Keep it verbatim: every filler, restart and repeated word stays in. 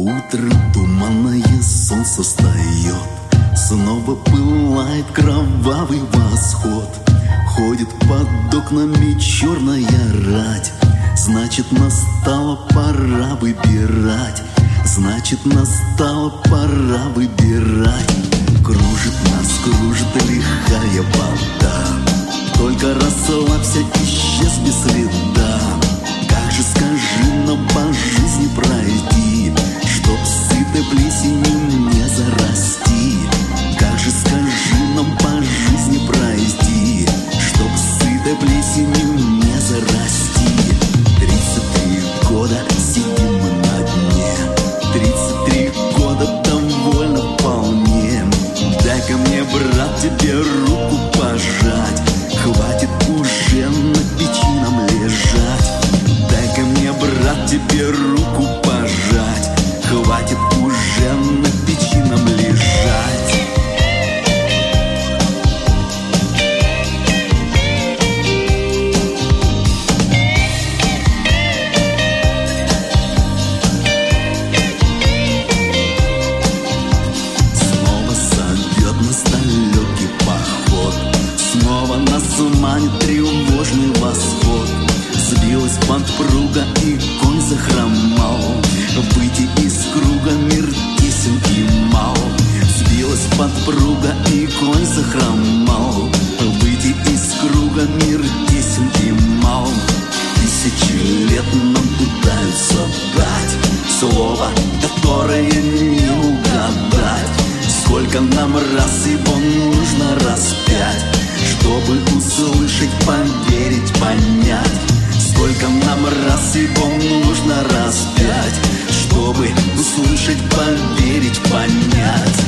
Утро туманное, солнце встает, снова пылает кровавый восход. Ходит под окнами черная рать, значит, настала пора выбирать. Значит, настала пора выбирать. Кружит нас, кружит лихая вода, только расслабься, исчез без следа. Как же, скажи, нам по жизни пройти, чтоб сытой плесенью не зарасти? Как же, скажи, нам по жизни пройти, чтоб сытой плесенью не зарасти? Тридцать три года сидим мы на дне, тридцать три года довольно вполне. Дай-ка мне, брат, тебе руку пожать, хватит уже на печи нам лежать. Дай-ка мне, брат, тебе руку пожать, хватит уже на печи нам лежать. Снова зовет нас далекий поход, снова нас манит тревожный восход. Сбилась подпруга и конь захромал, выйти из круга мир тесен и мал. Сбилась подпруга и конь захромал, выйти из круга мир тесен и мал. Тысячи лет нам пытаются дать слово, которое не угадать. Сколько нам раз его нужно распять, чтобы услышать, поверить, понять. Сколько нам раз его нужно распять, чтобы услышать, поверить, понять.